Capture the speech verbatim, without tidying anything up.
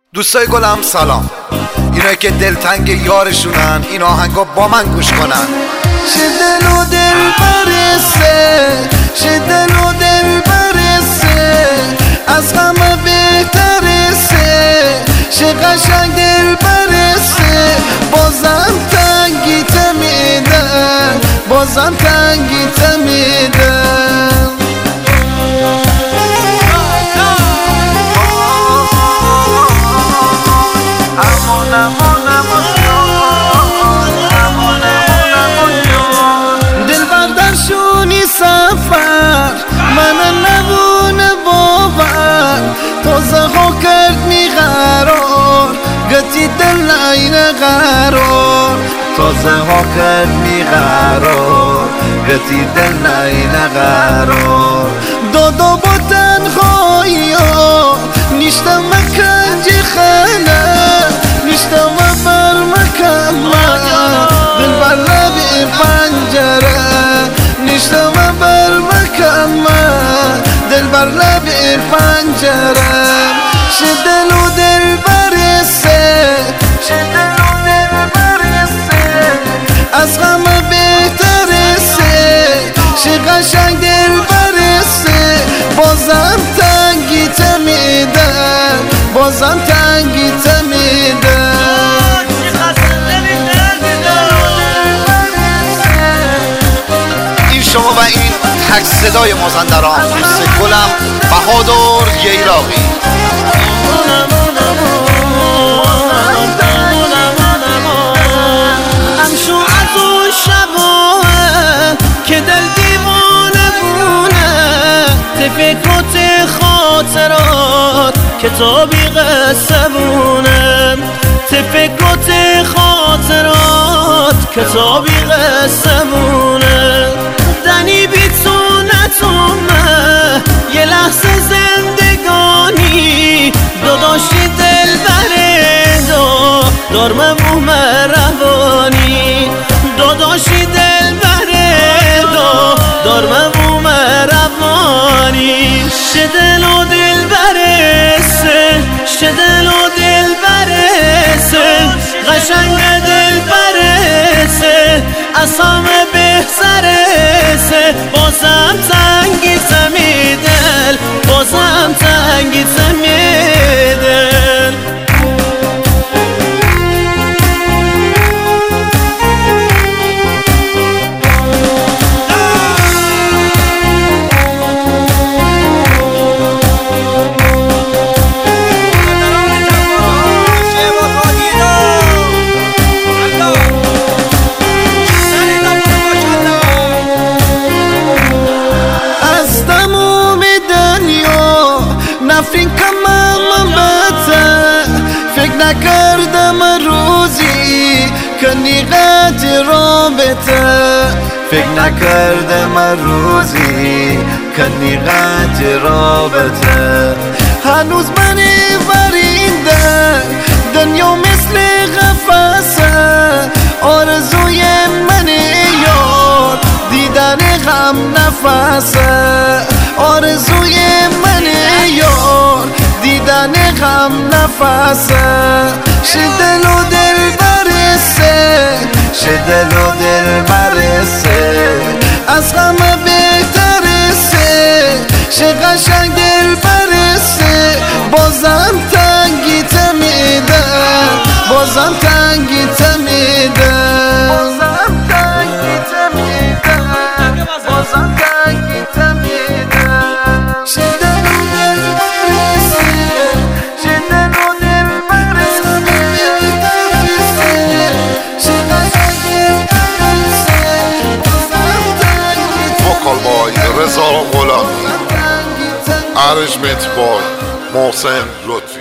دوستای گلم سلام، اینا که دلتنگ یارشونن این آهنگا با من گوش کنن. چه دل و دل برسه، چه دل و دل برسه، از همه بهترسه، چه قشنگ دل برسه، بازم تنگیت میدم، بازم تنگیت میدم. دل بردرشونی سفر من نبونه باور، تازه ها کرد می قرار گتی دل این قرار، تازه ها کرد می قرار گتی دل این قرار. دادا با تنهایی ها نیشتم مکنجی خانه، نیشتم بر مکمه دل بر لب پنجره، نیشتم بر مکمه دل بر لب پنجره. چه دل و دل برسه، چه دل و دل برسه، از همه بهترسه، چه قشنگ دل برسه، بازم تنگیت میدم، بازم تنگیت میدم. این شما و این تک صدای مازندران، دوست گلم بهادر گیراقی. همشو از اون شبه که دل دیوانه بونه، تفکرات خاطرات کتابی قصه بونه، تفکرات خاطرات کتابی قصه بونه. دنی بی تو نتومه یه لحظه زندگانی، داداشی دل بره دا دارمه بوم روانی، داداشی دل بره دا دارمه بوم روانی. چه دل و دل برسه، چه دل و دل برسه، قشنگ دل برسه، از همه بهترسه، بازم تنگی زمی دل، بازم تنگی زمی دل. نفرین کمم بته، فکر نکردم روزی کنی قد رابطه، فکر نکردم روزی کنی قد رابطه. هنوز منی ورینده دنیا مثل قفسه، آرزوی منی یار دیدن غم نفسه، آرزوی منی یار دیدن غم نفسه. چه دل و دل برسه، چه دل و دل برسه، از غم بهترسه، چه قشنگ دل برسه، بازم تنگیت میدم، بازم تنگیت میدم، بازم تنگیت میدم، بازم تنگیت میدم. چه دل و دل برسه، چه دل و دل برسه، چه قشنگ دل برسه، بازم تنگیت وکال بای رضا غلامی، ارنجمنت بای محسن لطفی.